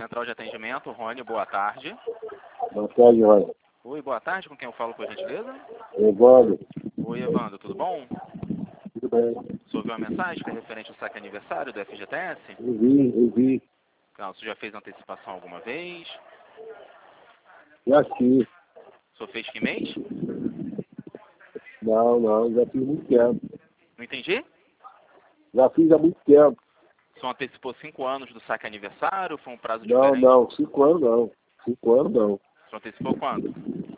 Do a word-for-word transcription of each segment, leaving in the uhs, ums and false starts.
Central de atendimento, Rony, boa tarde. Boa tarde, Rony. Oi, boa tarde, com quem eu falo, por gentileza? Evandro. Oi, Evandro, tudo bom? Tudo bem? Você ouviu uma mensagem que é referente ao saque aniversário do F G T S? Eu vi, eu vi. Não, você já fez antecipação alguma vez? Já fiz. O senhor fez que mês? Não, não, já fiz há muito tempo. Não entendi? Já fiz há muito tempo. O senhor antecipou cinco anos do saque aniversário? Foi um prazo Não, diferente? não, cinco anos não. Cinco anos não. O senhor antecipou quanto?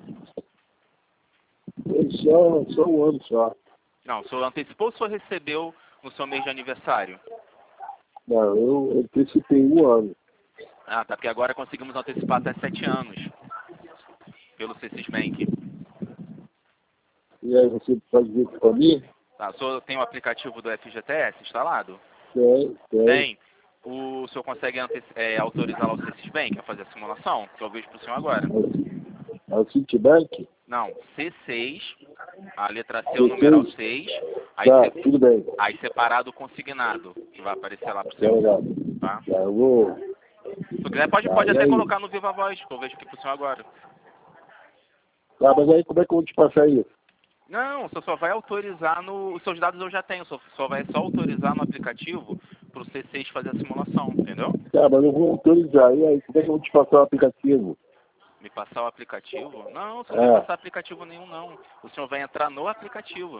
É só, só um ano só. Não, o senhor antecipou ou o senhor recebeu no seu mês de aniversário? Não, eu antecipei um ano. Ah, tá, porque agora conseguimos antecipar até sete anos pelo C C Bank. E aí você pode ver para mim? Tá, o senhor tem o aplicativo do F G T S instalado? Tem, tem. Tem. O senhor consegue ante- é, autorizar lá o C C Bank a fazer a simulação? Que eu vejo pro senhor agora. É o Citibank? Não, C seis, a letra C, C o numeral seis? seis, aí, Tá, se- tudo bem. aí separado o consignado, que vai aparecer lá pro Tá senhor. legal. Tá? Tá, eu vou... Se quiser, pode, Tá, pode e até aí? colocar no Viva Voz, que eu vejo aqui pro senhor agora. Tá, mas aí como é que eu vou te passar isso? Não, o senhor só vai autorizar no... Os seus dados eu já tenho, o senhor só vai só autorizar no aplicativo pro C seis fazer a simulação, entendeu? Tá, mas eu vou autorizar. E aí, como é que eu vou te passar o aplicativo? Me passar o aplicativo? Não, o senhor É. não vai passar aplicativo nenhum, não. O senhor vai entrar no aplicativo.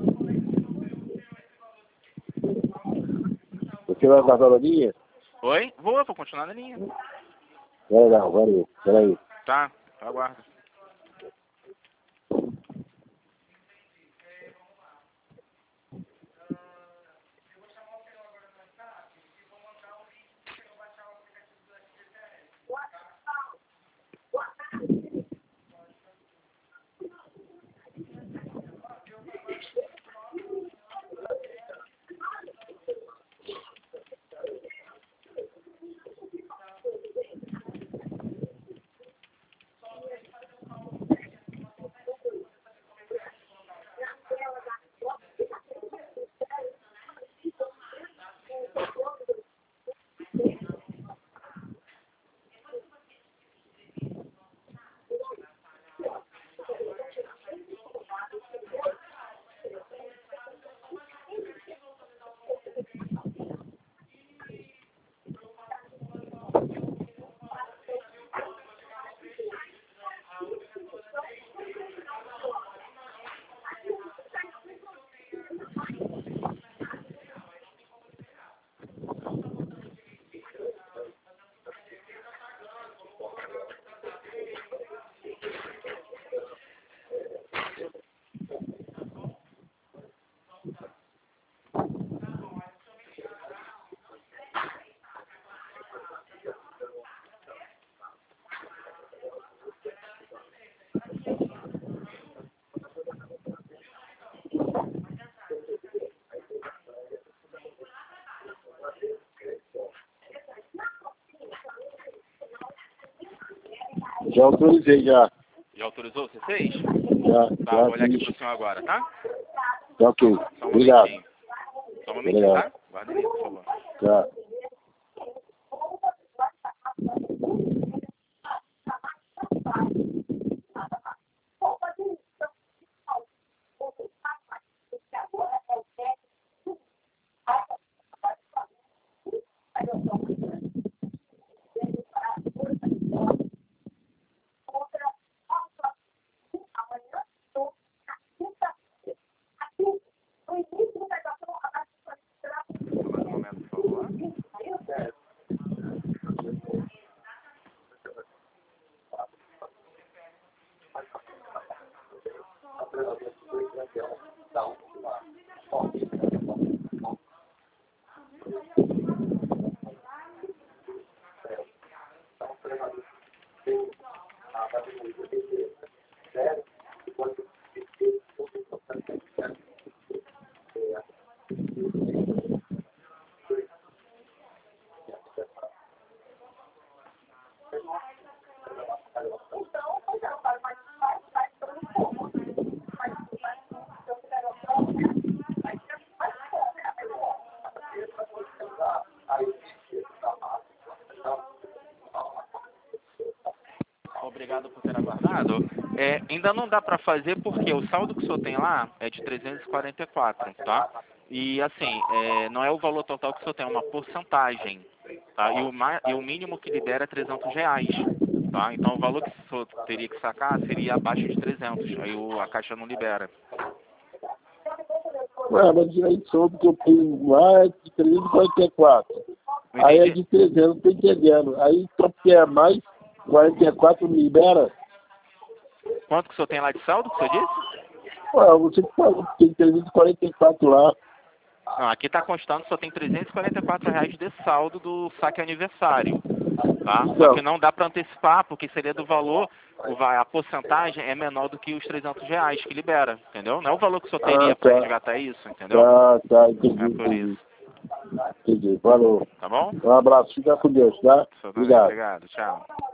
Você vai guardar na linha? Oi? Vou, vou continuar na linha. Vai lá, valeu. Peraí. Tá, aguardo. Já autorizei, já. Já autorizou o C seis? Já, Tá, já vou olhar aqui fiz. pro senhor agora, tá? Tá ok. Só um Obrigado. momentinho. Só um momentinho, Obrigado. tá? Guarda ali, por favor. Tá. Mais um momento, por favor. Obrigado por ter aguardado. É, ainda não dá para fazer porque o saldo que o senhor tem lá é de trezentos e quarenta e quatro, tá? E assim, é, não é o valor total que o senhor tem, é uma porcentagem, tá? E o, ma- e o mínimo que libera é trezentos reais, tá? Então o valor que o senhor teria que sacar seria abaixo de trezentos, aí o, a Caixa não libera. Ué, mas aí soube que eu tenho lá é de trezentos e quarenta e quatro. Não Aí é entendi. de trezentos, não tô entendendo. Aí só porque é mais, quarenta e quatro me libera. Quanto que o senhor tem lá de saldo, que o senhor disse? Ué, você que falou que tem trezentos e quarenta e quatro lá. Não, aqui está constando, só tem trezentos e quarenta e quatro reais de saldo do saque aniversário, tá? Só Então, que não dá para antecipar, porque seria do valor, o va- a porcentagem é menor do que os trezentos reais que libera, entendeu? Não é o valor que o senhor teria ah, para tá. resgatar isso, entendeu? Tá, tá, entendi, É por entendi. isso, Entendi, falou. tá bom? Um abraço, fica com Deus, tá? Senhor também, Obrigado. obrigado, tchau.